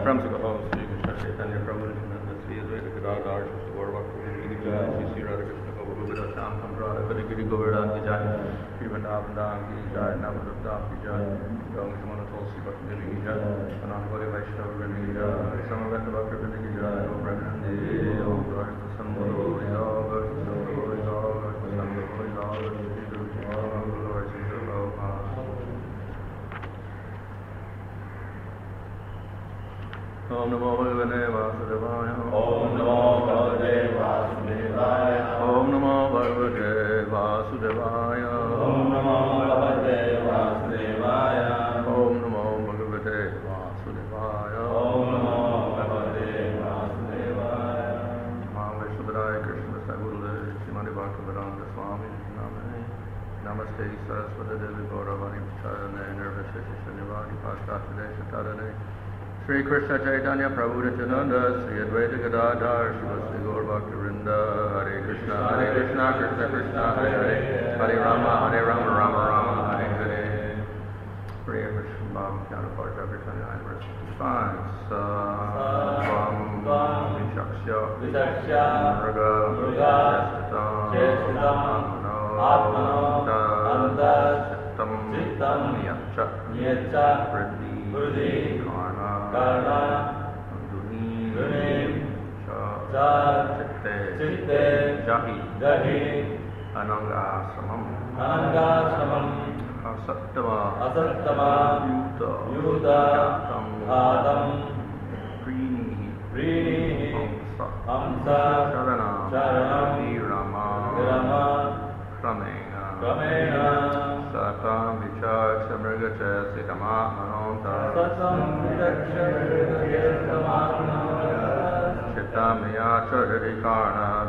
From Sukho, Sri Krishna Chaitanya Prabhu Nityananda, Sri Advaita Gadadhar, Sri Gaura Bhakti Jai, Sri Radha Krishna Prabhu Gopita Shantam Radha Kali Giri Govardhan Ki Jai, Sri Vrindavan Dham Ki Jai, Navadutta Ki Jai, Gauri Samana Tulsi Bhakti Devi Ki Jai, Anand Gauri Vaishnava Vrinda Ki Jai, Samaveta Bhakti Vrinda Ki Jai, Om Brahmanande, Om Bharata Sambhava Hori Om Bharata Sambhava Hori Om Bharata Sambhava Hori Om Bharata Sambhava Hori Om Namo Bhagavate Vasudevaya. Om Namo Bhagavate Vasudevaya. Om Namo Bhagavate Vasudevaya. Om Namo Bhagavate Vasudevaya. Om Namo Bhagavate Vasudevaya. Om Namo Bhagavate Vasudevaya. Mahaveshwadaya Krishna Sagurudev Srimati Bhaktivedanta Swami Namane Namaste Saraswati Devi Gauravani Pacharane Nirvishesha Shanyavadi Paskashadesha Tarane Sri Krishna Chaitanya Prabhu Nityananda, Sri Advaita Gadadhar, Sri Gaura Bhakti Vrinda, Hare Krishna, Krishna Krishna, Hare Hare, Hare Rama, Rama Rama, Hare Hare. Hare Krishna, Bhava Jnana Parja Krishna, verse 55. Svam Vishaksha, Mruga, Chestitam, Atmano, Chittam, Nyacha, Vriddhi, Karna, Dunim, Chitte, Jahi, Anangasamam, Asattama, Yuta, Adam, Prini, Hamsa, Sharanam, Rama, Kramena, Satam Vichak Samrgacha Sitama Manonta Chitamaya Charikarna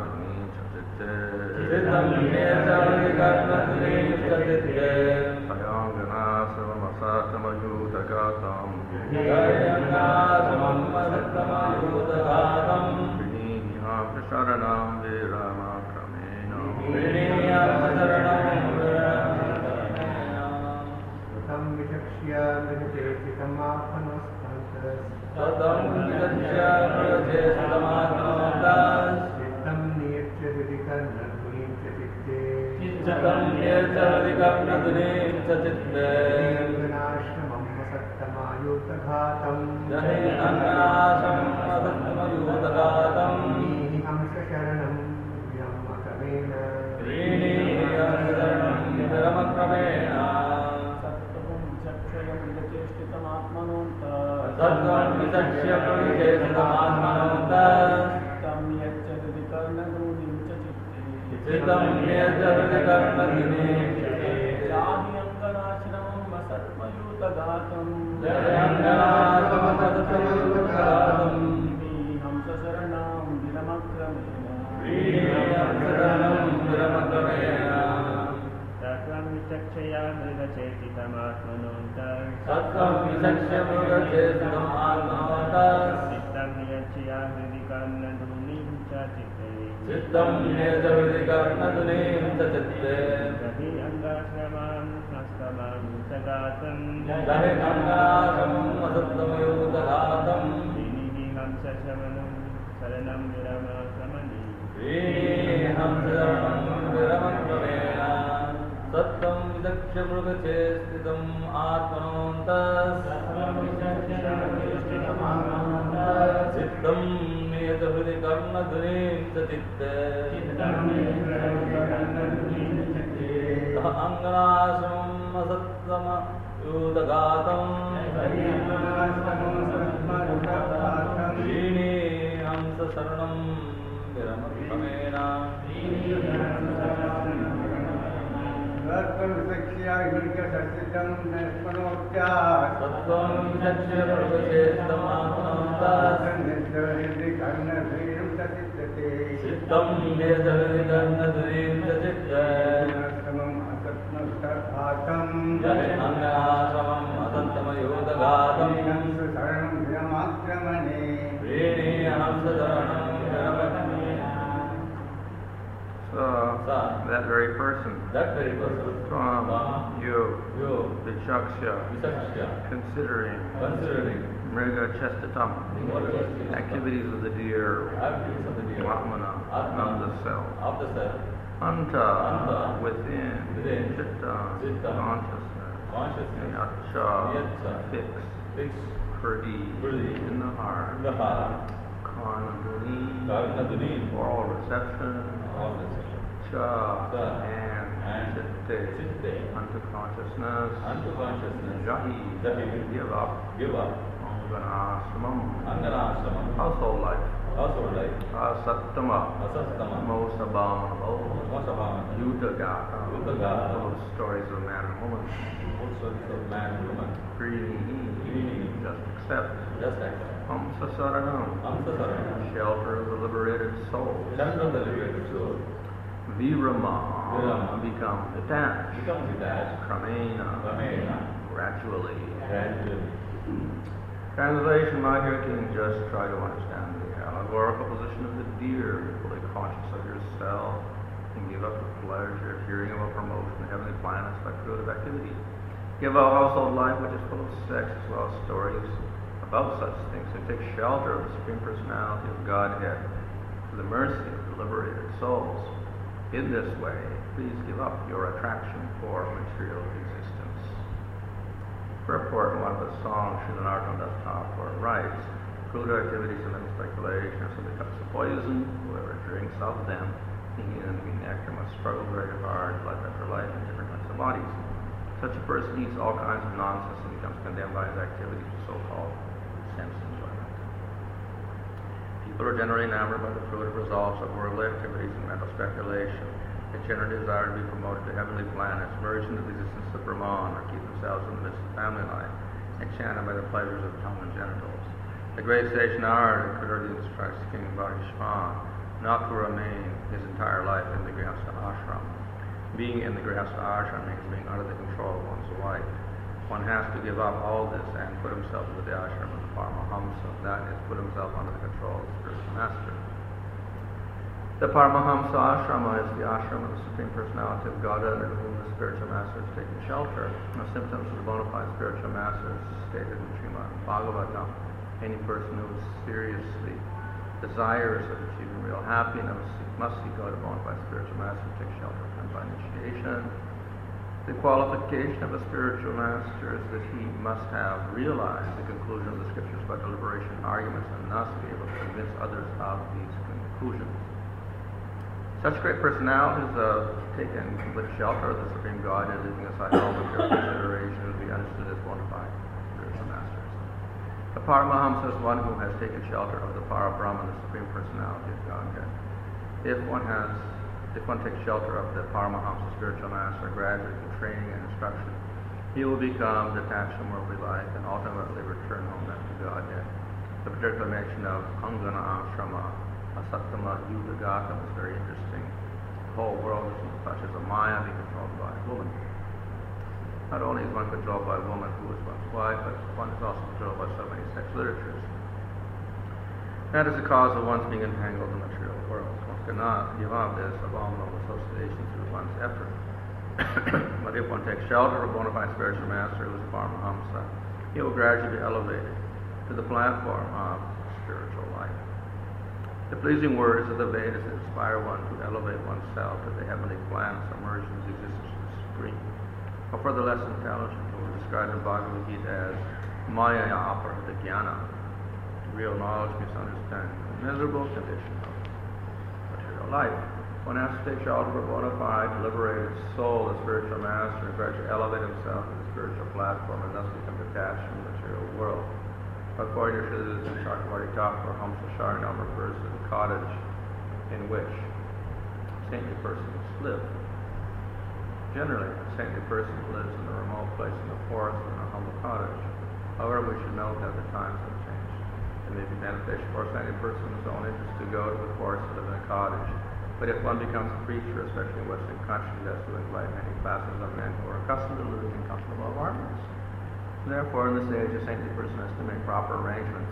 Sayangana Savamasatamayutagatam Priniham Sharanam Virama Kramena That very person, Swam, you, Vichaksha, considering Mriga Chestatam. Activities of the deer. Activities of the deer. Atmana. Of the self. Of the self. Anta. Within. Within. Chitta. Chitta. Consciousness. Consciousness. Yacha. Yacha. Fix. Fix. Purdi. In the heart. In the heart. Karnaduni. Karnaduni. Oral reception. All this. Cha. Cha. And Chitte. Chitte. Unto consciousness. Unto consciousness. Jahi. Jahi. Give up. Give up. Anganasramam. Anganasramam. Household life. Household life. Asattama. Asattama. Mosabama. Mosabama. Yudhagata. Yudhagata. Those stories of man and woman. All stories of man and woman. Greedy. Just accept. Just accept. Hamsa Saranam. Hamsa Saranam. Shelter of the liberated soul. Shelter of the liberated soul. Virama. Virama. Become detached. Become detached. Kramena. Kramena. Gradually. Gradually. Translation, my dear king, just try to understand the allegorical position of the deer. Be fully conscious of yourself and give up the pleasure of hearing of a promotion of heavenly planets by fruitive activity. Give up household life, which is full of sex, as well as stories about such things, and take shelter of the Supreme Personality of Godhead for the mercy of the liberated souls. In this way, please give up your attraction for material existence. Report in one of the songs, Srila Narottam Das Thakur writes, crude activities and then speculation are simply cups of poison. Whoever drinks of them, thinking them to be nectar, must struggle very hard, life after life, in different types of bodies. Such a person eats all kinds of nonsense and becomes condemned by his activities to so-called sense enjoyment. People are generally enamored by the fruitive results of worldly activities and mental speculation. They generally desire to be promoted to heavenly planets, merge into the existence of Brahman, or keep themselves in the midst of family life, enchanted by the pleasures of tongue and genitals. The great sage Narada encouraged instructs King Bharishma not to remain his entire life in the Grihastha ashram. Being in the Grihastha ashram means being under the control of one's wife. One has to give up all this and put himself into the ashram of the Paramahamsa. That is, put himself under the control of the spiritual master. The Paramahamsa ashrama is the ashram of the Supreme Personality of Godhead, under whom the spiritual master is taking shelter. The symptoms of the bona fide spiritual master is stated in Srimad Bhagavatam. Any person who is seriously desirous of achieving real happiness must seek out a bona fide spiritual master to take shelter from him by initiation. The qualification of a spiritual master is that he must have realized the conclusion of the scriptures by deliberation arguments and thus be able to convince others of these conclusions. Such great personalities have taken complete shelter of the Supreme Godhead, leaving aside all material consideration to be understood as bona fide spiritual masters. The Paramahamsa is one who has taken shelter of the Parabrahman, the Supreme Personality of Godhead. If one takes shelter of the Paramahamsa spiritual master, gradually through training and instruction, he will become detached from worldly life and ultimately return home back to Godhead. The particular mention of Angana Ashrama, Asattama, Yudhagata is very interesting. The whole world is such as a Maya being controlled by a woman. Not only is one controlled by a woman who is one's wife, but one is also controlled by so many sex literatures. That is the cause of one's being entangled in the material world. One cannot give up this abominable association through one's effort. But if one takes shelter of a bona fide spiritual master who is a Paramahamsa, he will gradually be elevated to the platform of spiritual life. The pleasing words of the Vedas inspire one to elevate oneself to the heavenly planets, emerge into the existence of the Supreme. Or further less intelligent, who are described in Bhagavad Gita as Maya Aparata Jnana, real knowledge, misunderstanding, the miserable condition of material life. One has to take shelter of a bona fide, liberated soul, the spiritual master, and gradually elevate himself to the spiritual platform and thus become detached from the material world. According to Srila Chakravarti Thakur, Hamsa Sharanam refers to the cottage in which saintly persons live. Generally, a saintly person lives in a remote place in the forest or in a humble cottage. However, we should note that the times have changed. It may be beneficial for a saintly person's own interest to go to the forest to live in a cottage. But if one becomes a preacher, especially in Western countries, he has to invite many classes of men who are accustomed to living in comfortable apartments. Therefore, in this age, a saintly person has to make proper arrangements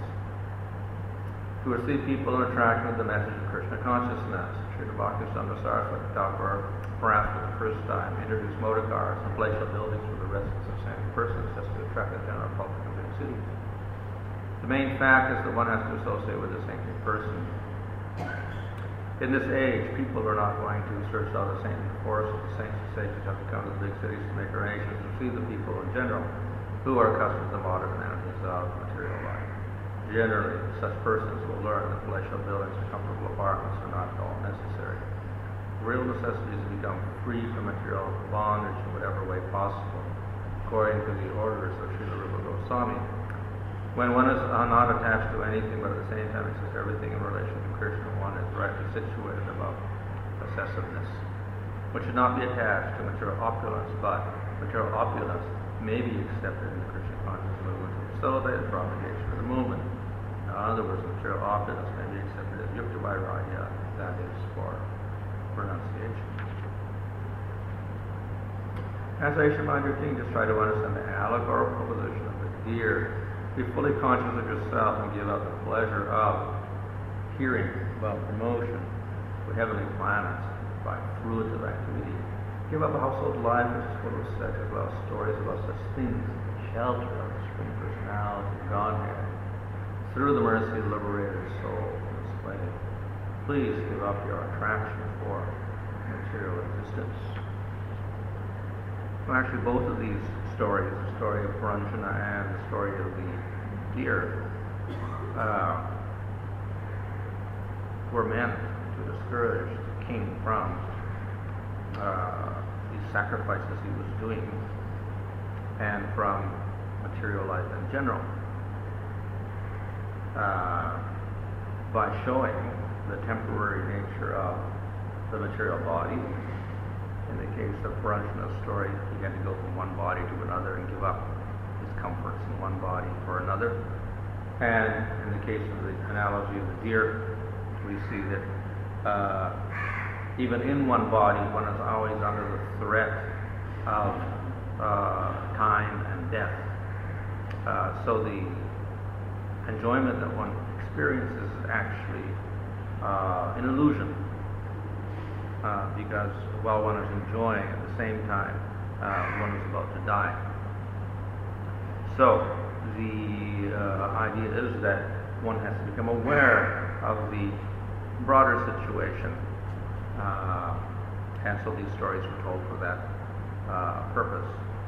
to receive people and attract them to the message of Krishna consciousness. Srila Bhaktisiddhanta Saraswati Thakur, perhaps for the first time, introduced motor cars and palatial buildings for the residence of saintly persons just to attract the general public of big cities. The main fact is that one has to associate with a saintly person. In this age, people are not going to search out a saintly forest. The saints and sages have to come to the big cities to make arrangements to see the people in general who are accustomed to the modern amenities of material life. Generally, such persons will learn that palatial buildings and comfortable apartments are not at all necessary. Real necessity is to become free from material bondage in whatever way possible, according to the orders of Srila Rupa Goswami. When one is not attached to anything, but at the same time accepts everything in relation to Krishna, one is rightly situated above possessiveness. One should not be attached to material opulence, but material opulence may be accepted in the Krishna conscious movement to facilitate the propagation of the movement. In other words, material opulence may be accepted as yukta vairagya, that is for renunciation. As Aishamandra King, just try to understand the allegorical position of the deer. Be fully conscious of yourself and give up the pleasure of hearing about promotion with heavenly planets by fruitive activity. Give up a household life which is full of sex as well as stories about such things, shelter of the Supreme Personality, Godhead, through the mercy of the liberated soul from the slave. Please give up your attraction for material existence. Well, actually, both of these stories, the story of Puranjana and the story of the deer, were meant to discourage the king from these sacrifices he was doing and from material life in general, by showing the temporary nature of the material body. In the case of Puranjana's story, he had to go from one body to another and give up his comforts in one body for another. And in the case of the analogy of the deer, we see that even in one body, one is always under the threat of time and death. So the enjoyment that one experiences is actually an illusion. Because while one is enjoying, at the same time, one is about to die. So the idea is that one has to become aware of the broader situation, and so these stories were told for that purpose.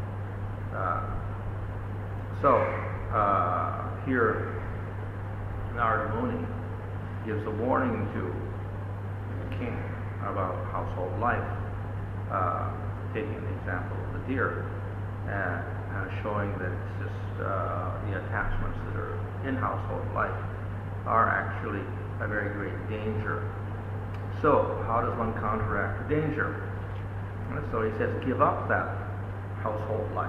Here, Narada Muni gives a warning to the king about household life, taking the example of the deer, showing that it's just the attachments that are in household life are actually a very great danger. So, how does one counteract the danger? And so he says, give up that household life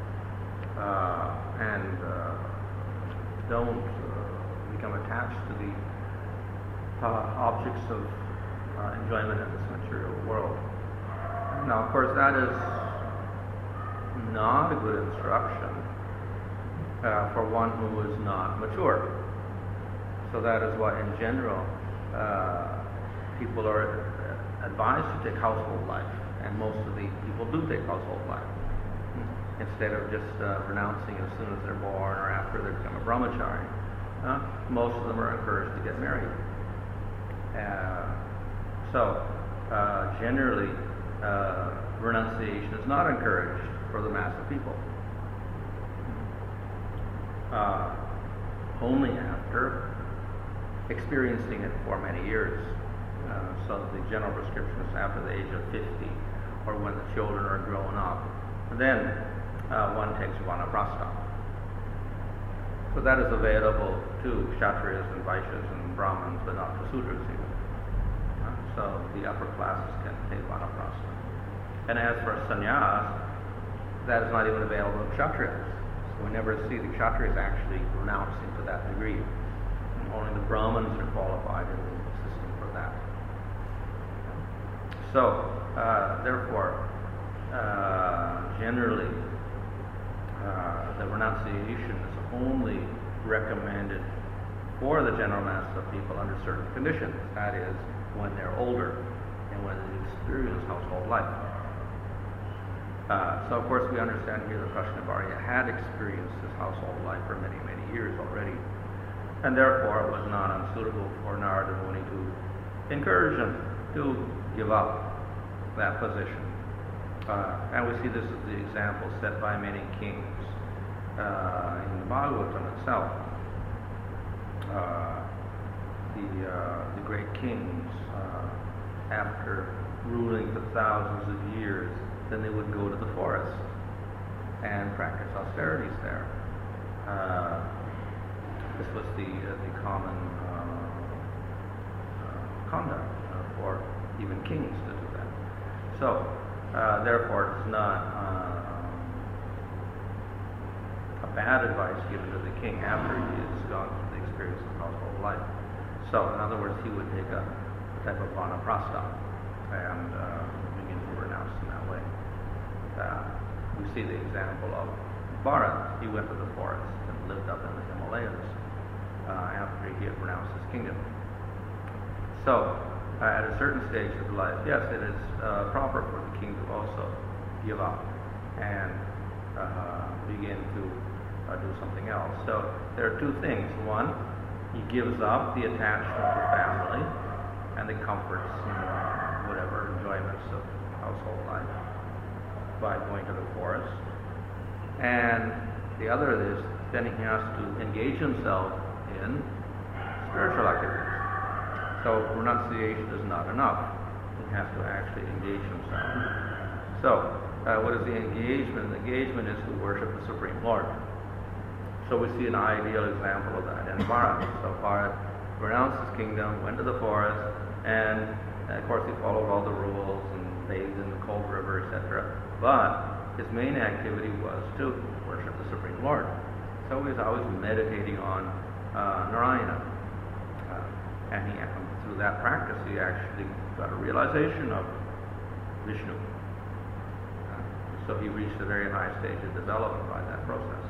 and don't become attached to the objects of enjoyment in this material world. Now, of course, that is not a good instruction for one who is not mature. So that is why, in general, people are advised to take household life, and most of the people do take household life instead of just renouncing as soon as they're born or after they become a brahmachari. Most of them are encouraged to get married. Generally, renunciation is not encouraged for the mass of people. Only after experiencing it for many years. So the general prescription is after the age of 50, or when the children are grown up. Then one takes vanaprastha. So that is available to Kshatriyas and Vaishyas and Brahmins, but not to Sudras even. So the upper classes can take vanaprastha. And as for sannyas, that is not even available to Kshatriyas. So we never see the Kshatriyas actually renouncing to that degree. And only the Brahmins are qualified in the system for that. So, therefore, generally, the renunciation is only recommended for the general mass of people under certain conditions. That is, when they're older and when they experience household life. So, of course, we understand here that Prajnavarya had experienced his household life for many, many years already. And therefore it was not unsuitable for Narada Muni to encourage him to give up that position. And we see this as the example set by many kings in the Bhagavatam itself. The great kings, after ruling for thousands of years, then they would go to the forest and practice austerities there. This was the common conduct for even kings to do that. So, therefore, it's not a bad advice given to the king after he has gone through the experience of household life. So, in other words, he would take a type of vanaprastha and begin to renounce in that way. We see the example of Bharat. He went to the forest and lived up in the Himalayas after he had renounced his kingdom. So, at a certain stage of life, yes, it is proper for the king to also give up and begin to do something else. So, there are two things. One, he gives up the attachment to family and the comforts and whatever enjoyments of household life by going to the forest. And the other is then he has to engage himself in spiritual activities. So renunciation is not enough. He has to actually engage himself. So what is the engagement? The engagement is to worship the Supreme Lord. So we see an ideal example of that in Bharat. So Bharat renounced his kingdom, went to the forest, and of course he followed all the rules and bathed in the cold river, etc. But his main activity was to worship the Supreme Lord. So he was always meditating on Narayana. And through that practice, he actually got a realization of Vishnu. So he reached a very high stage of development by that process.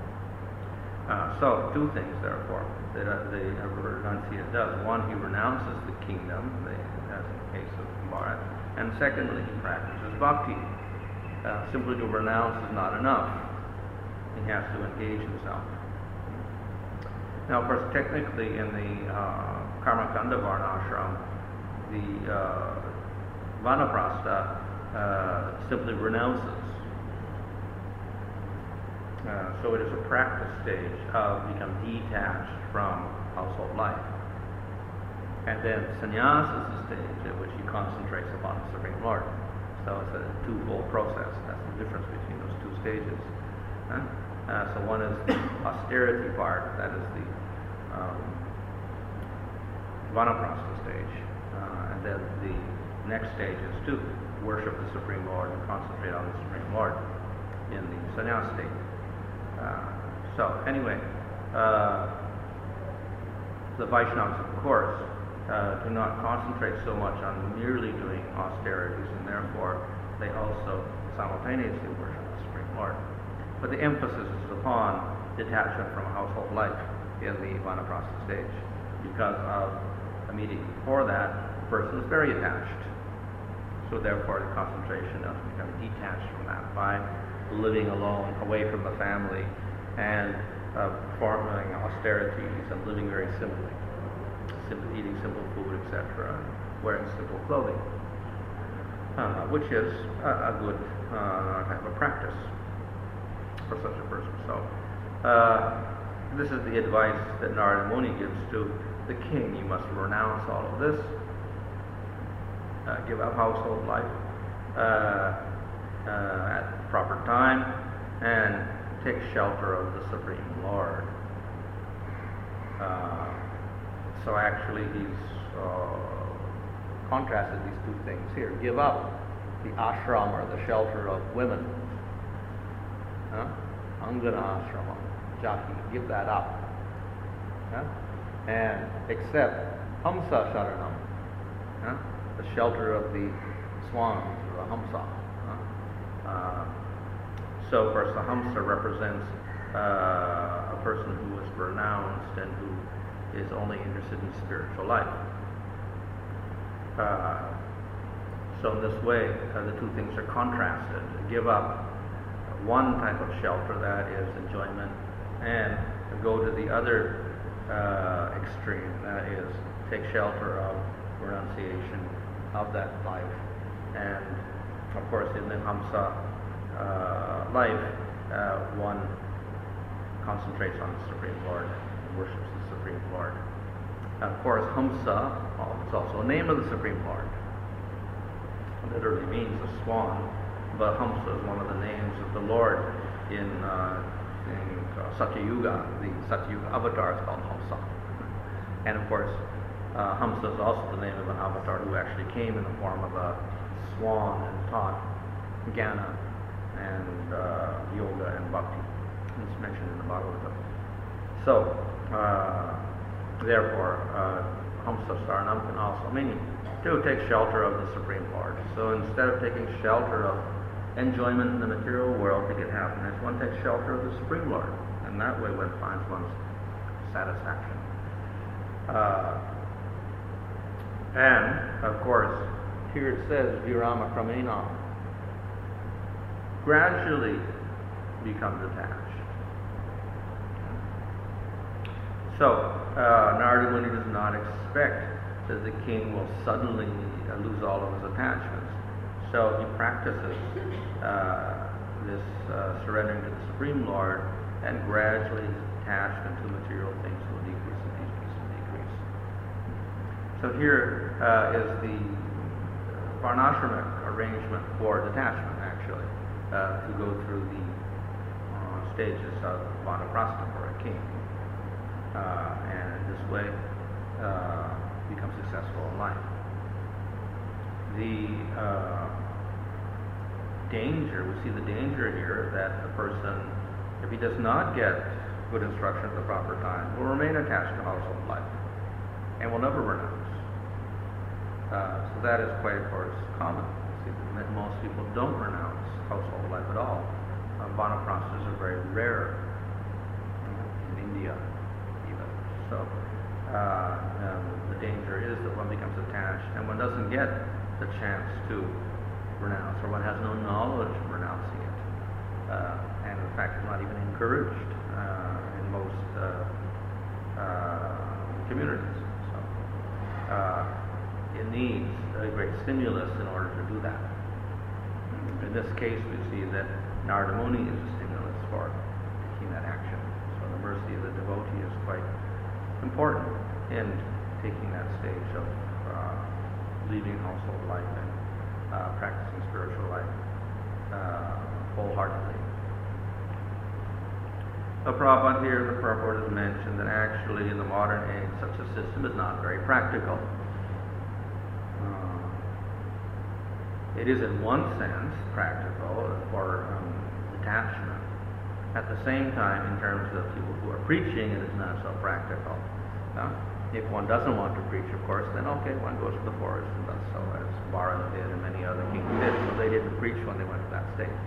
So two things, therefore, that the renunciate does. One, he renounces the kingdom, as in the case of Bharat. And secondly, he practices bhakti. Simply to renounce is not enough. He has to engage himself. Now, of course, technically in the Karmakanda Varnashram, the Vanaprastha simply renounces. So it is a practice stage of becoming detached from household life. And then sannyas is the stage at which he concentrates upon the Supreme Lord. So it's a twofold process. That's the difference between those two stages. So one is the austerity part, that is the Vanaprastha stage. And then the next stage is to worship the Supreme Lord and concentrate on the Supreme Lord in the sannyas state. So anyway, the Vaishnavas, of course, do not concentrate so much on merely doing austerities, and therefore they also simultaneously worship the Supreme Lord. But the emphasis is upon detachment from household life in the Vanaprastha stage, because of immediately before that, the person is very attached. So therefore the concentration of becoming detached from that by living alone, away from the family, and performing austerities and living very simply, eating simple food, etc., wearing simple clothing, which is a good type of practice for such a person. So this is the advice that Narada Muni gives to the king. You must renounce all of this, give up household life at the proper time, and take shelter of the Supreme Lord. So actually he's contrasted these two things here. Give up the ashram, or the shelter of women. Angana ashrama, jati, give that up. And accept hamsa sharanam, the shelter of the swans, or the hamsa. So, of course, the hamsa represents a person who is renounced and who is only interested in spiritual life. So in this way, the two things are contrasted. Give up one type of shelter, that is enjoyment, and go to the other extreme. That is, take shelter of renunciation of that life. And of course, in the Hamsa life, one concentrates on the Supreme Lord, worships the Supreme Lord. And of course, Hamsa, it's also a name of the Supreme Lord. It literally means a swan, but Hamsa is one of the names of the Lord in Satyuga. The Satyuga avatar is called Hamsa. And of course, Hamsa is also the name of an avatar who actually came in the form of a swan and taught Jnana and yoga and bhakti. It's mentioned in the Bhagavatam. So, therefore, Hamsa Saranam can also mean to take shelter of the Supreme Lord. So instead of taking shelter of enjoyment in the material world to get happiness, one takes shelter of the Supreme Lord. And that way one finds one's satisfaction. And, of course, here it says, Virama Kramena, gradually become detached. So, Narada Muni does not expect that the king will suddenly lose all of his attachments. So he practices this surrendering to the Supreme Lord, and gradually his attachment to material things will decrease and decrease and decrease. So here is the varnashramic arrangement for detachment, actually, to go through the stages of vanaprastha for a king. And in this way, become successful in life. The danger, we see the danger here that the person, if he does not get good instruction at the proper time, will remain attached to household life and will never renounce. So that is quite, of course, common. See, that most people don't renounce household life at all. Vanaprasthas are very rare in India, even. So the danger is that one becomes attached and one doesn't get the chance to renounce, or one has no knowledge of renouncing it. And in fact, it's not even encouraged in most communities. So it needs a great stimulus in order to do that. In this case, we see that Narada Muni is a stimulus for taking that action. So the mercy of the devotee is quite important in taking that stage of leaving household life and practicing spiritual life wholeheartedly. Prabhupada here, the purport has mentioned that actually in the modern age such a system is not very practical. It is in one sense practical for detachment. At the same time, in terms of people who are preaching, it is not so practical. If one doesn't want to preach, of course, then okay, one goes to the forest and does so, as Bharata did and many other kings did. So they didn't preach when they went to that stage.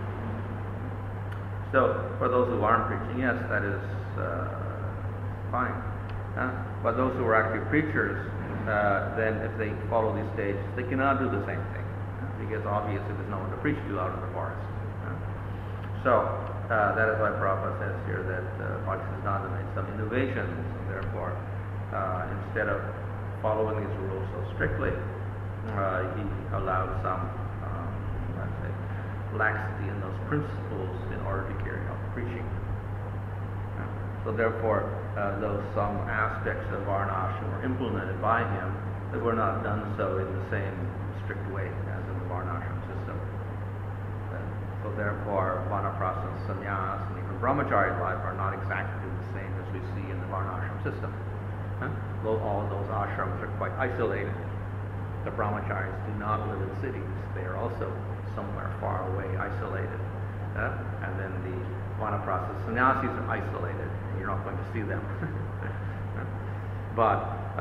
So for those who aren't preaching, yes, that is fine. But those who are actually preachers, then if they follow these stages, they cannot do the same thing, because obviously there's no one to preach to out in the forest. So that is why Prabhupada says here that Bhaktisiddhanta made some innovations, and therefore instead of following these rules so strictly, he allowed some, let's say, laxity in those principles in order to carry out preaching. So therefore, though some aspects of Varnashram were implemented by him, they were not done so in the same strict way as in the Varnashram system. So therefore, Vanaprastha, Sannyas, and even Brahmachari's life are not exactly the same as we see in the Varnashram system. Though all of those ashrams are quite isolated. The Brahmacharis do not live in cities. They are also somewhere far away, isolated. And then the Vanaprastha Sannyasis are isolated, and you're not going to see them. But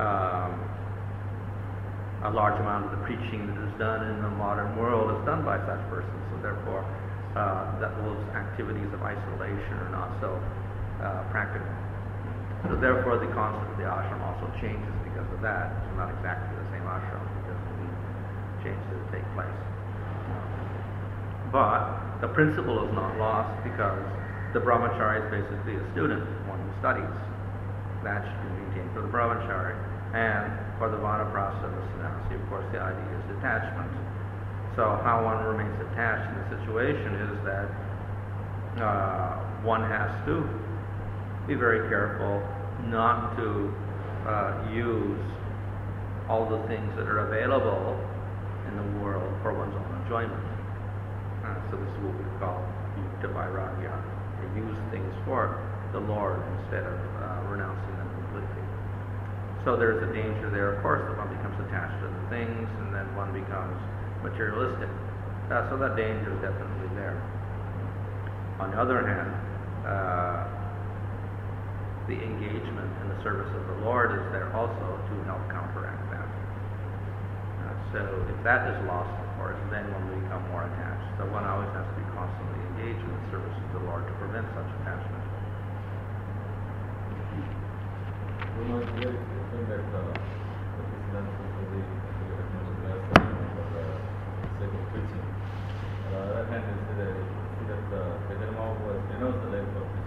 a large amount of the preaching that is done in the modern world is done by such persons. So therefore, that those activities of isolation are not so practical. So therefore, the concept of the ashram also changes because of that. It's not exactly the same ashram because of the changes that take place. But the principle is not lost because the brahmachari is basically a student, one who studies. that should be maintained for the brahmachari. And for the vanaprastha and the sannyasi, of course, the idea is detachment. So how one remains attached in the situation is that one has to be very careful not to use all the things that are available in the world for one's own enjoyment. So this is what we call yukta vairagya. You use things for the Lord instead of renouncing them completely. So there's a danger there, of course, that one becomes attached to the things and then one becomes materialistic. So that danger is definitely there. On the other hand, the engagement in the service of the Lord is there also to help counteract that. So if that is lost, of course, then one will become more attached. So one always has to be constantly engaged in the service of the Lord to prevent such attachment. You know, it's very different that the Islam society actually recommends glass for the sake of preaching. On the other hand, you see that the Chaitanya Mahaprabhu has renounced the life of preaching.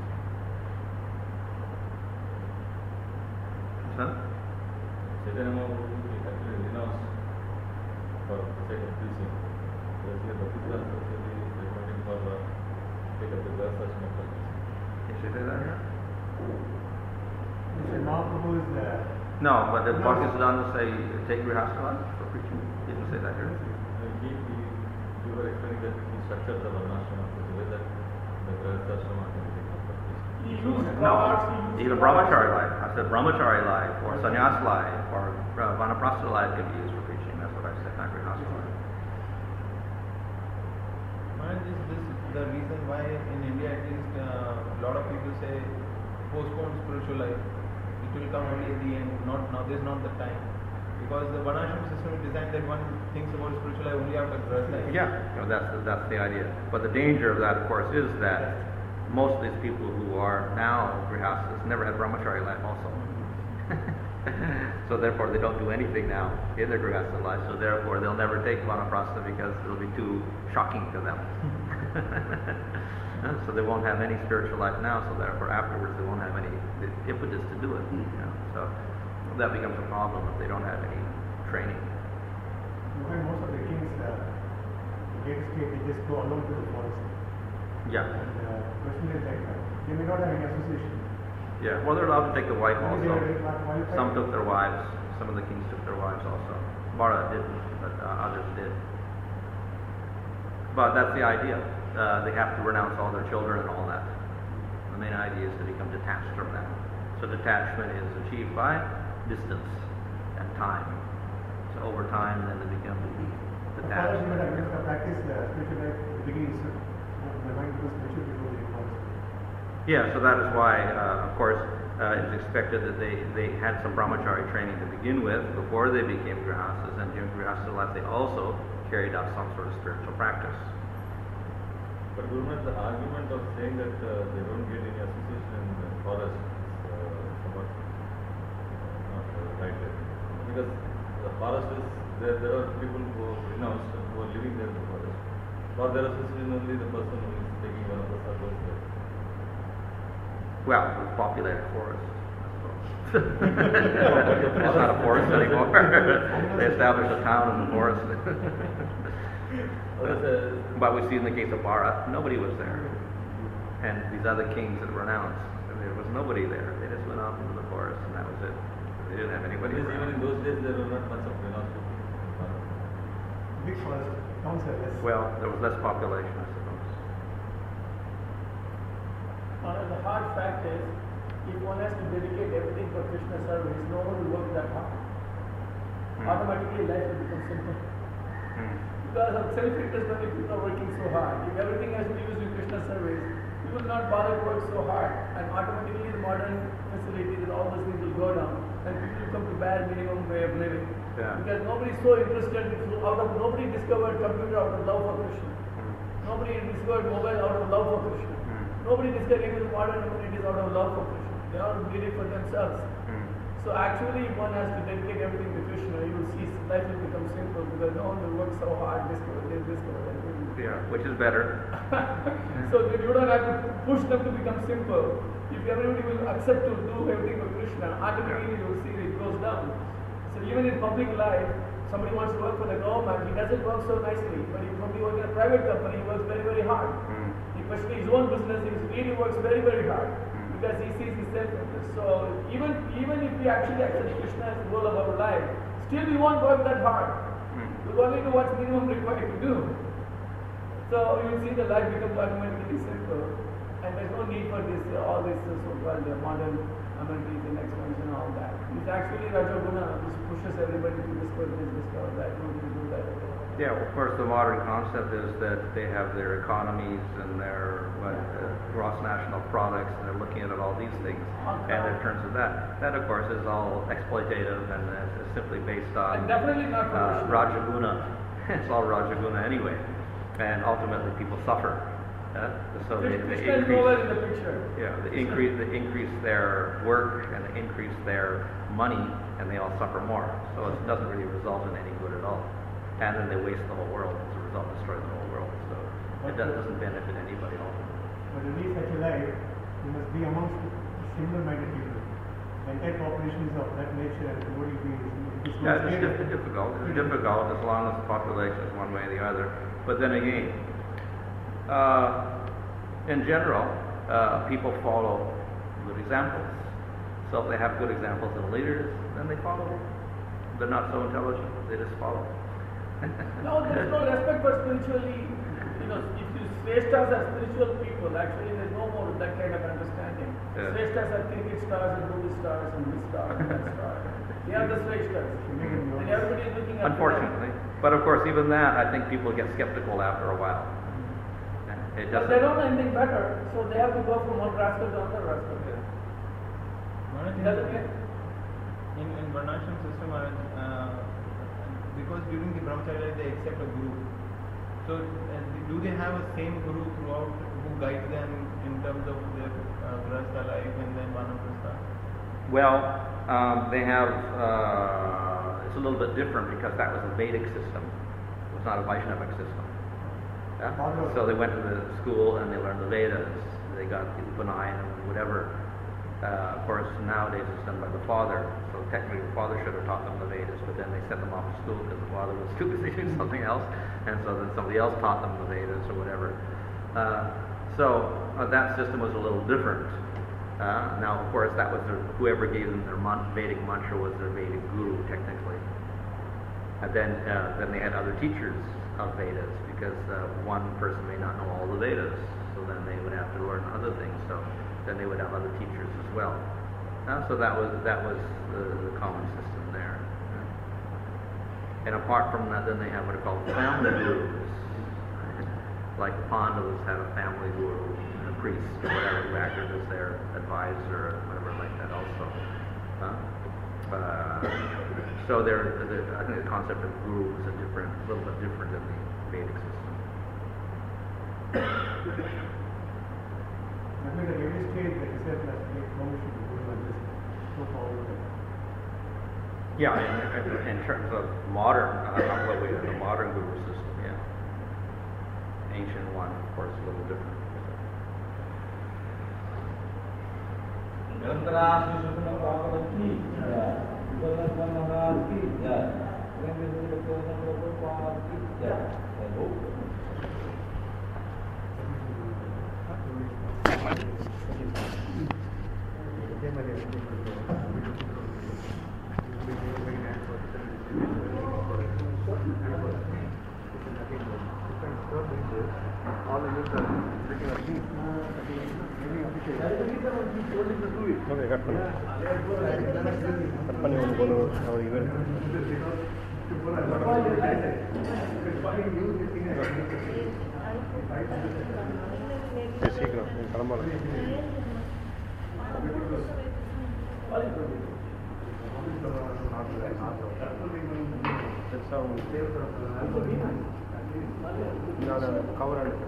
Chaitanya Mahaprabhu actually renounced for the sake of preaching. Whereas here the Islam society is recommending for take up the glass for preaching. Can you say that here? You said Mahaprabhu is there. No, but the Bhaktisiddhanta say take grihastha for preaching. He didn't say that here. We were explaining that he structured the varnashrama in such a way that the grihasthashrama can be taken for preaching. He used No, cards, even brahmachari life. I said brahmachari life or sannyas life or vanaprastha life can be used for preaching. That's what I said, not grihastha life. And this the reason why in India at least a lot of people say postpone spiritual life. It will come only at the end, not now. This is not the time, because the varnashram system is designed that one thinks about spiritual life only after birth life. Yeah, that's the idea. But the danger of that, of course, is that most of these people who are now grihasthas never had brahmachari life also. So therefore they don't do anything now in their grihastha life, so therefore they'll never take vanaprastha because it'll be too shocking to them. So they won't have any spiritual life now, so therefore afterwards they won't have any impetus to do it. So that becomes a problem if they don't have any training. You find most of the kings, get state, they just go alone to the forest. Yeah. And the question is like, they may not have any association. Yeah, well, they're allowed to take the wife Maybe they also. are not qualified. Some took their wives. Some of the kings took their wives also. Bharata didn't, but others did. But that's the idea. They have to renounce all their children and all that. The main idea is to become detached from that. So detachment is achieved by distance and time. So over time, then they become detached. Fathers might have used to practice the spiritual life at the beginning, so the mind goes spiritual before they forest. Yeah, so that is why, of course, it's expected that they had some brahmachari training to begin with before they became grihasthas, and during grihastha life they also carried out some sort of spiritual practice. But Gurumat, the argument of saying that they don't get any association in the forest is somewhat not right there. Because the forest is, there are people who are renounced and who are living there in the forest. For their association only the person who is taking one of the circles there. Well, it's populated forest, I suppose. It's not a forest anymore. They established a town in the forest. But we see in the case of Bharat, nobody was there. And these other kings that renounced, there was nobody there. They just went off into the forest and that was it. They didn't have anybody Because even in around. those days there were not much of renounced people in the forest. Big forest, towns are less. Well, there was less population, I suppose. The hard fact is, if one has to dedicate everything for Krishna service, no one will work that hard. Automatically life will become simple. Because of self-interest only people are working so hard. If everything has to be used in Krishna service, you will not bother to work so hard, and automatically the modern facilities and all those things will go down, and people will come to bare minimum way of living. Yeah. Because nobody is so interested, nobody discovered computer out of love for Krishna. Nobody discovered mobile out of love for Krishna. Nobody discovered even modern communities out of love for Krishna. They all did it for themselves. So actually, if one has to dedicate everything to Krishna, you will see life will become simple because no one will work so hard, discover this, discover that. Yeah, which is better. So you don't have to push them to become simple. if everybody will accept to do everything for Krishna, automatically you will see it goes down. So even in public life, somebody wants to work for the government, he doesn't work so nicely. But if somebody works in a private company, he works very, very hard. Especially his own business, he really works very, very hard because he sees his self-interest. So even if we actually accept Krishna as the goal of our life, still we won't work that hard. We'll only do what's minimum required to do. So you will see the life becomes automatically simple, and there's no need for this all this so-called modern amenities and expansion and all that. It's actually Rajoguna which pushes everybody to discover this, discover that, no need to do that. Yeah, well, of course, the modern concept is that they have their economies and their gross national products, and they're looking at all these things, and in terms of that. That, of course, is all exploitative and is simply based on And definitely not Rajaguna. It's all Rajaguna anyway, and ultimately people suffer. So they Krishna is nowhere in the picture. Yeah, they increase their work and they increase their money, and they all suffer more. So it doesn't really result in any good at all. And then they waste the whole world. As a result, destroy the whole world. So it doesn't benefit anybody ultimately. But to lead such a life, you must be amongst similar-minded people. The entire population is of that nature, and nobody will be. Yeah, it's difficult. It's difficult as long as the population is one way or the other. But then again, in general, people follow good examples. So if they have good examples of leaders, then they follow them. They're not so intelligent, they just follow. No, there is no respect for spiritually, if you Shreshtas are spiritual people, actually there is no more that kind of understanding. Yeah. Shreshtas are cricket stars and movie stars and this star and that star. They are the Shreshtas. And everybody is looking at Unfortunately. But of course, even that, I think people get skeptical after a while. It But doesn't. they don't know anything better, so they have to go from one rascal to another rascal. It doesn't make In Varnashram system, because during the brahmacharya they accept a guru. So do they have a same guru throughout who guides them in terms of their grahastha life and then vanaprastha? Well, they have, it's a little bit different because that was a Vedic system. It was not a Vaishnavic system. Yeah? So they went to the school and they learned the Vedas. They got the Upanayana and whatever. Of course, nowadays it's done by the father. So technically the father should have taught them the Vedas, but then they sent them off to school because the father was too busy doing something else. And so then somebody else taught them the Vedas or whatever. So that system was a little different. Now, of course, that was whoever gave them their Vedic mantra was their Vedic guru, technically. And then they had other teachers of Vedas because one person may not know all the Vedas, so then they would have to learn other things. So then they would have other teachers as well. So that was the common system there. And apart from that, then they have what are called family gurus. Like the Pandavas had a family guru, a priest or whatever who acted as their advisor or whatever like that also. So I think the concept of guru is a little bit different than the Vedic system. That means at every stage the disciple has to take permission to go like this, go forward. Yeah, in terms of modern, the modern guru system, yeah. Ancient one, of course, a little different. Okay, cut பண்ணி ஒன்று போதும் அவர் இவர் சீக்கிரம் கிளம்பலாம் பெருசாக உங்களுக்கு cover ஆகிடுச்சு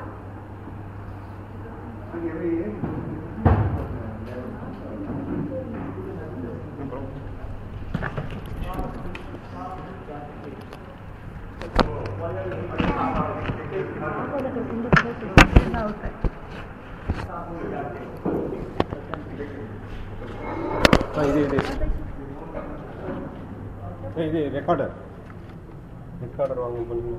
Okay. இது ரெக்கார்டர் வாங்க பண்ணுங்க.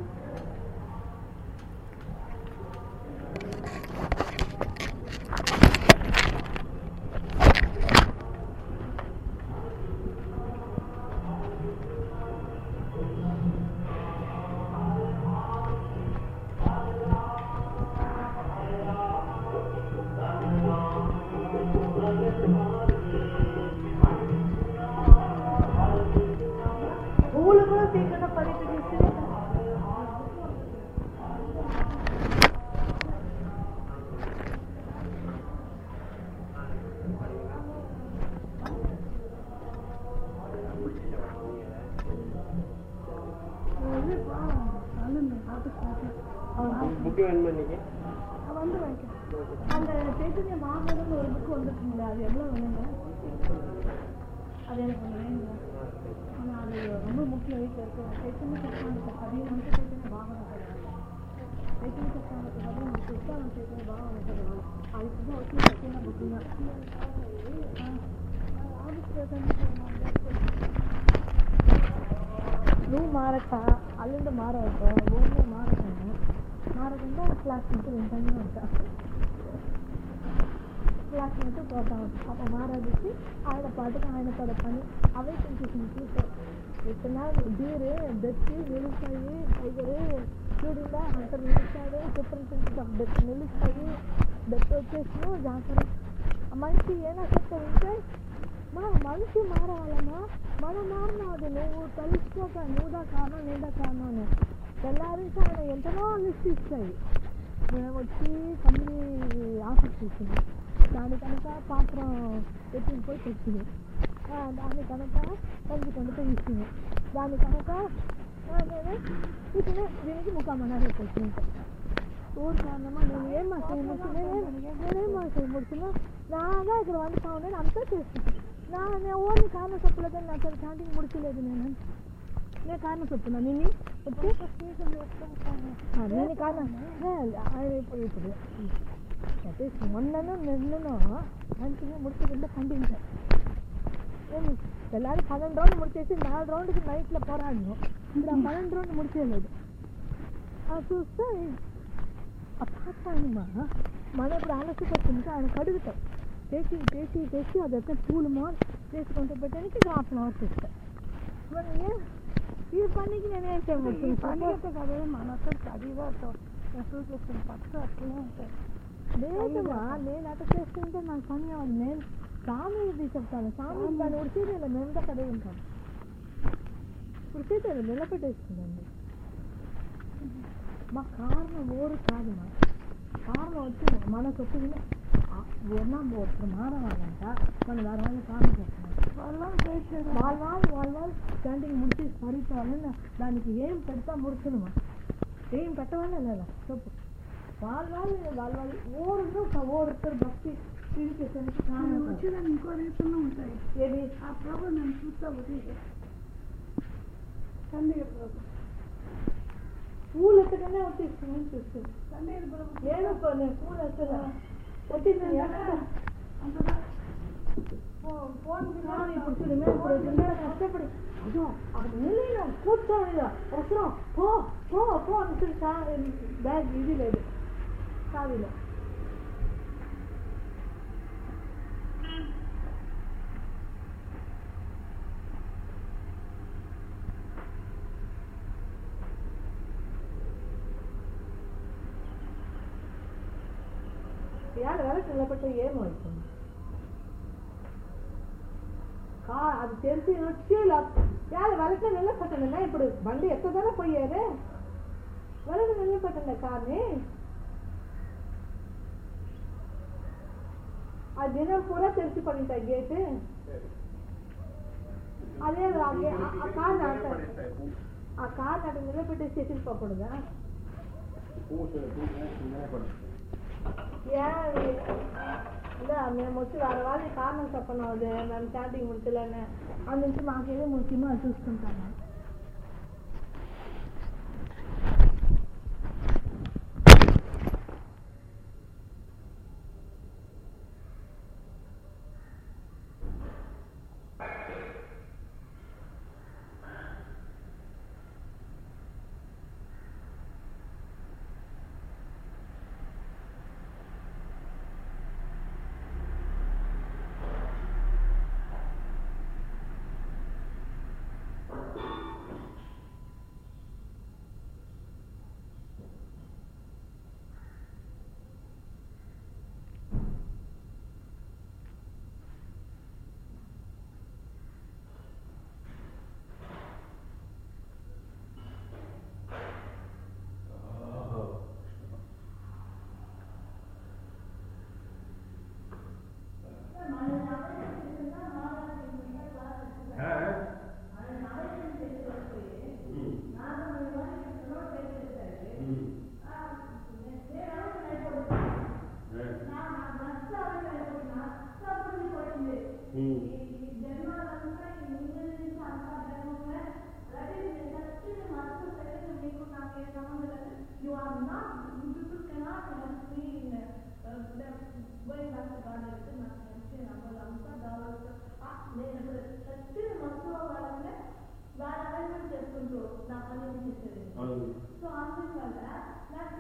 புக்கு வேணுமா இன்னைக்கு? வந்து வைக்க அந்த சைத்தன்ய மாமன்னு ஒரு புக்கு வந்துருக்குங்களா, அது எவ்வளோ வேணுங்க? அது எனக்கு ஒன்று வேணுங்க. ஆனால் அது ரொம்ப முக்கியம். வீட்டில் இருக்கு சைத்தன்ய சத்தானத்தை பதிவு வந்து சைத்தன்ய பாவனை சைத்தன்ய சத்தானத்தை பதிவு புத்தகம் சைத்தன்ய பாவனை சொல்லலாம். அதுக்கு தான் ஒட்டி சைத்தன்ய புக்கு தான். నువ్వు మారక అల్లుండి మారవద్దు ఊళ్ళో మారకుండా క్లాస్ నుంచి వింటూనే ఉంటా. క్లాస్ నుంచి పోతా ఉంటాం. అప్పుడు మారాదికి ఆయన పాటుగా ఆయన తన పని అవే కొంచెం చూసారు. విత్తనాలు బీరు బెచ్చి నిలుస్తాయి, టైగరు చూడిందా అంత నిలుస్తాడు. సూపరింటెండెంట్ బెచ్ నిలుస్తాయి. బెచ్ వచ్చేసి జాతర మనిషి ఏనా చెప్తా ఉంటే మనిషి మారవాలమ్మా. మనం మారినా అది నువ్వు తెలుసుకోక నువ్వుదా కారణం నేదా కారణం అని తెల్లారించి ఆయన ఎంతనో లిస్ట్ ఇస్తాయి. మేము వచ్చి కంపెనీ ఆఫీస్ ఇచ్చింది. దాని కనుక పాత్ర ఎత్తుకుపోయి తెచ్చింది. దాని కనుక కలిసి కనుక ఇచ్చింది. దాని కనుక నేను ఇచ్చిన దీనికి ముఖామన్నారు వచ్చింది. ఊరు కారణమా నేను ఏం మాసం నేనేం మాసం ముడుతున్నా నాగా ఇక్కడ వండుతావు. నేను అంతా చేస్తున్నాను. నేను ఓన్లీ కారణం చెప్పలేదు. నా అసలు క్యాంటీన్ ముడిచలేదు. నేను కారణం చెప్తున్నా. నేను వచ్చి నేను కారణం ఇప్పుడు మొన్నను నిన్నను క్యాంటీన్ ముడిచకుండా ఖండించాను. నేను తెల్లారి 12 రౌండ్లు ముడిచేసి 4 రౌండ్కి నైట్లో పోరాడను. ఇప్పుడు 12 రౌండ్లు ముడిచేయలేదు. అది చూస్తే అపార్థమా మన ఇప్పుడు ఆలోచించుకుంటే ఆయన కడుగుతాం చేసి అదైతే పూలు చేసుకుంటూ పెట్టడానికి 1/2 అవర్ చేస్తాను. మరి ఈ పనికి నేనేం చేయబోతుంది? పండుగ కదా మనతో చదివాతో ఎప్పుడు చేస్తాను పక్క అట్లనే ఉంటాయి. లేదమ్మా నేను అట్లా చేస్తుంటే నాకు పని అవ్వదు. నేను స్వామి ఇది చెప్తాను. స్వామి దాన్ని ఉడిచేదేలా మేమంతా కడిగి ఉంటాం. ఉడిచేదేలా నిలబెట్టేస్తుందండి. మా కారణం ఊరు కాదు. మా కారణం వచ్చి మన చొప్పున ఒక్కరు మారవాలంట. మనం వేరే వాళ్ళు కారణం చేస్తున్నాం. వాళ్ళు క్యాంటీన్ ముడిచి పరిపాలన దానికి ఏం పెడతా ముడుచునమా? ఏం పెట్టవాలే లేదా చెప్పు. వాళ్ళు ఓరుతారు భక్తి తీర్చేసరికి ఇంకో రీతిలో ఉంటాయి. ఏది ఆ ప్రాబ్లం నేను చూస్తా పూలు ఎత్తగానే వచ్చేస్తుంది చూస్తుంది. నేను పూలు ఎత్తగా వచ్చింది ఫోన్ ఇప్పుడు చూడు. మేము ఇప్పుడు కష్టపడి అయ్యో అక్కడ నిన్న కూర్చోని అవసరం పో అని బ్యాగ్ ఇది లేదు సావిలో. ఇవాళ వరకు నిలబెట్టే ఏమవుతుంది? అది తెలిసి వచ్చి ఇవాళ వరకు నిలబెట్టండి. ఇప్పుడు బండి ఎక్కదనే పోయారే వరకు నిలబెట్టండి. కానీ ఆ దినం కూడా తెలిసి పడింటాయి గేట్. అదే ఆ కార్ అటు నిలబెట్టేసి ఎత్తిపోకూడదా? ఇలా మేము వచ్చి వాళ్ళ కారణం చెప్పను. అదే మేము క్యాంటీన్ ముడిచలేనే అందుంచి మాకేదో ముఖ్యమో అది చూసుకుంటాము. You are not, you people cannot help me in going back to God and my country and all answer dollars. నేను ప్రతి మక్కువ వాళ్ళనే వాళ్ళ అలైన్మెంట్ చేసుకుంటూ నా పని చేసేది. సో అందువల్ల నాకు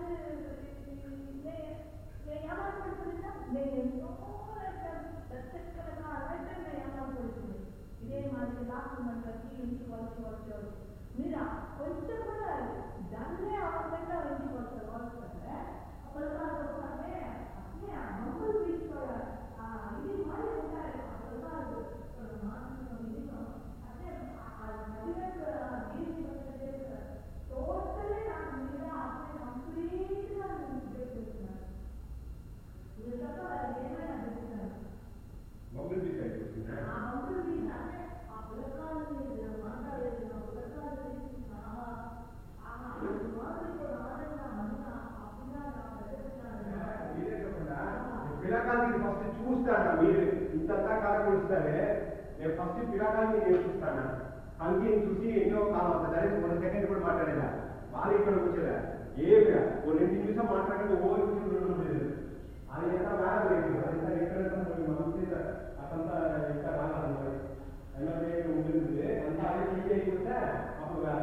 నేను ఏమనుకుంటున్నా నేను ఎంతో ప్రత్యేకంగా అలాంటి నేను ఏమనుకుంటుంది ఇదే మనకి లాస్ట్ మనకి ఇంటికి వచ్చేవాళ్ళు మీరు కొంచెం కూడా దాన్నే అవసరంగా ఇంటికి వస్తారు వస్తుంటే అప్పుడు వస్తానే అట్లే మమ్మల్ని తీసుకోవాలి ఇది మరి ఉంటాయి అప్పుడు టోటలీ నాకు మీద అప్పుడే కంప్లీట్గా చేస్తున్నారు మీరు తప్ప వాళ్ళు ఏమైనా చెప్తున్నారు మమ్మల్ని మీద అంటే ఆ పులకాలు మాట్లాడేది నా పులకాలు పిల్లకాయలకి ఫస్ట్ చూస్తాను మీరు ఇంతంతా కాలం చూస్తారే నేను ఫస్ట్ పిల్లకాయలకి నేర్పిస్తాను అంకిని చూసి ఎన్నో కాలం అంత డైరెక్ట్ 1 సెకండ్ కూడా మాట్లాడేదా వాళ్ళు ఇక్కడ కూర్చోలే ఏమిగా 2 నిమిషం మాట్లాడితే ఓవర్ కూర్చొని అది ఎంత వేల లేదు అదంతా ఎక్కడ అతంతా ఇంకా రాలేదు ఎన్నో ఉంటుంది అంతా అదే ఫీల్ అయిపోతే అప్పుడు వేల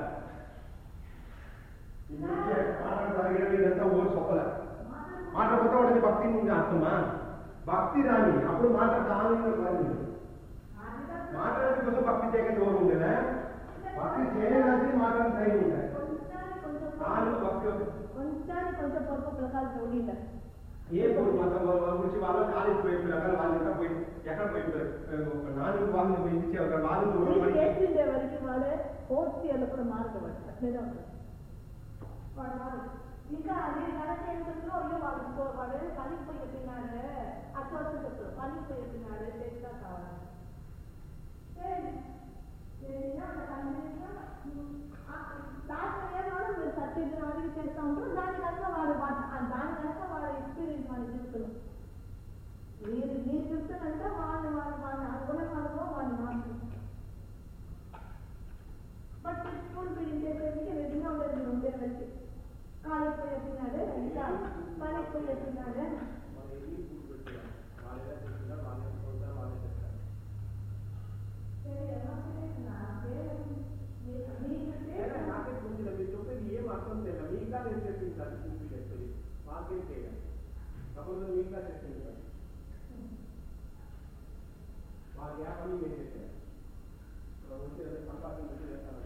మాట్లాడడానికి ఇదంతా ఓవర్ చెప్పలే మాట్లాడిపోతే వాడికి భక్తి నుండి అర్థమా భక్తి రాని అప్పుడు మాట్లాడతాను మాట్లాడే కోసం భక్తి చేయకుండా ఎవరు ఉండేదా భక్తి చేయడానికి మాట్లాడే టైం ఉంటాయి కొంచెం పొద్దు పిల్లకాయలు చూడ ఏ పోయి వాళ్ళ గురించి వాళ్ళు కాలేజ్ పోయి పిల్లకాయలు వాళ్ళు ఎక్కడ పోయి ఎక్కడ పోయి నాలుగు వాళ్ళు పోయించి వాళ్ళు చేసిండే వరకు వాడే 4th ఇయర్లో కూడా మార్గపడతారు వాడు ఇంకా నేను కరెక్ట్ ఏంటంటే అయ్యో వాడు పనికి పోయి చెప్పినాడే అట్లా వచ్చి చెప్తాడు పనికి పోయి చెప్పినాడే చేస్తా కావాలి లాస్ట్ ఇయర్ వాడు మీరు సర్టిఫికేట్ వాడికి చేస్తూ ఉంటారు దానికన్నా వాడు ఎక్స్పీరియన్స్ వాడిని చూస్తున్నాం మీరు చూస్తానంటే వాడిని అనుకునే వాళ్ళలో వాడిని మాట్లాడుతున్నాం బట్ స్కూల్ బిల్డింగ్ చేసేది విధంగా ఉండేది ఉండే వచ్చి కాలేజ్ పోయి వచ్చినాడే ఇంకా పనికి పోయి వచ్చినాడే ఏం అర్థం లేదు మీకా నేను చెప్పించాలి పూర్తి చేస్తుంది మాకేం చేయాలి అప్పుడు మీకా చెప్పించాలి మాకు ఏ పని మేము చేయాలి వచ్చి సంపాదన వచ్చి చేస్తాను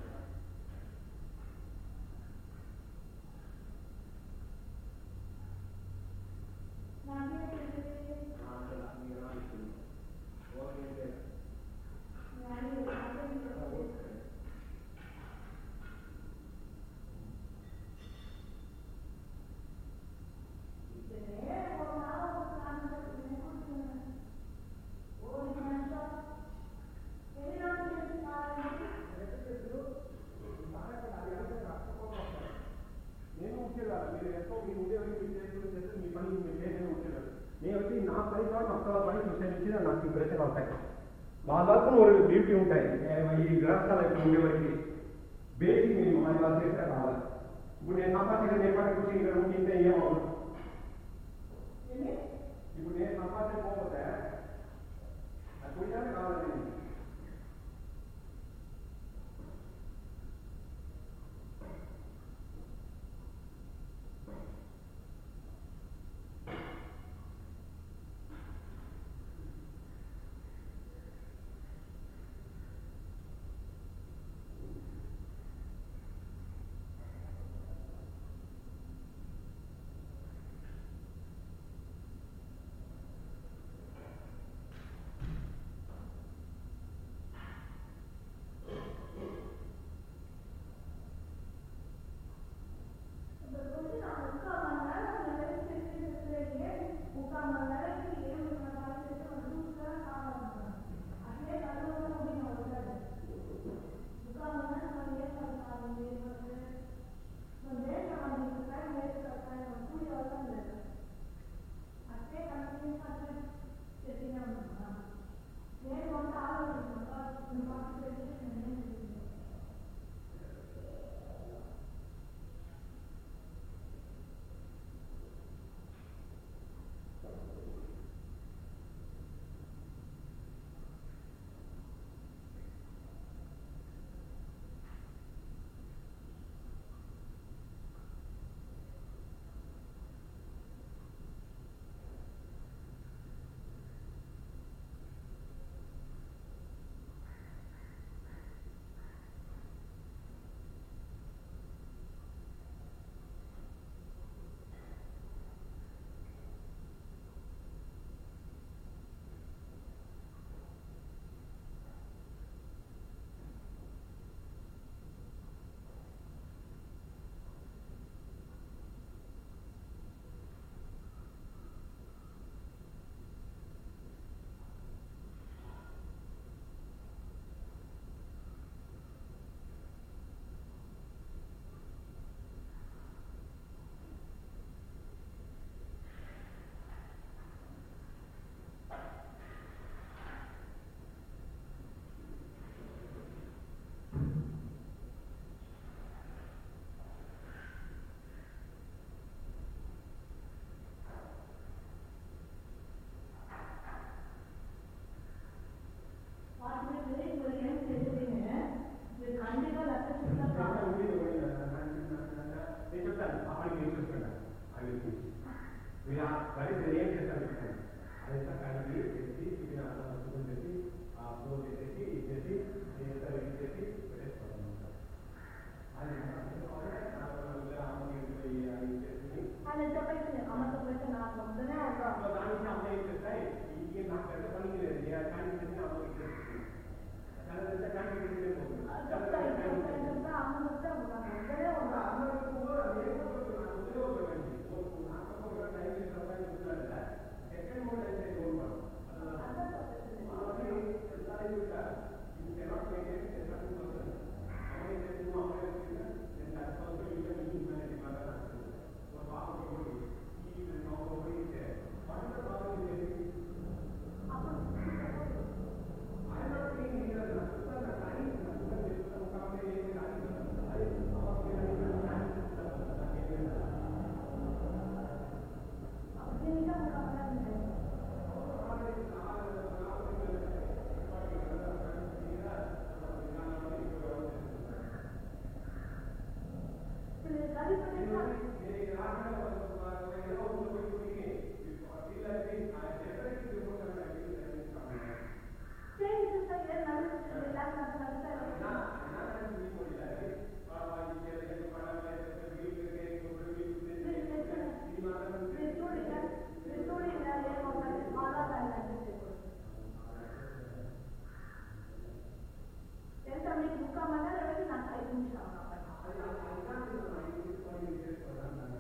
నాకు ప్రశ్నలు ఉంటాయి వాళ్ళకు ఒక డ్యూటీ ఉంటాయి ఈ గ్రంథాలు ఇక్కడ ఉండేవారికి బేసిక్ మేము మన వాళ్ళు చేస్తే రావాలి ఇప్పుడు నేను సంపాదించిన నేపాటి కూర్చొని ఇక్కడ ఉంటే ఏమవుతుంది ఇప్పుడు నేను సంపాదించకపోతే అది పోయినానే కావాలి Gracias.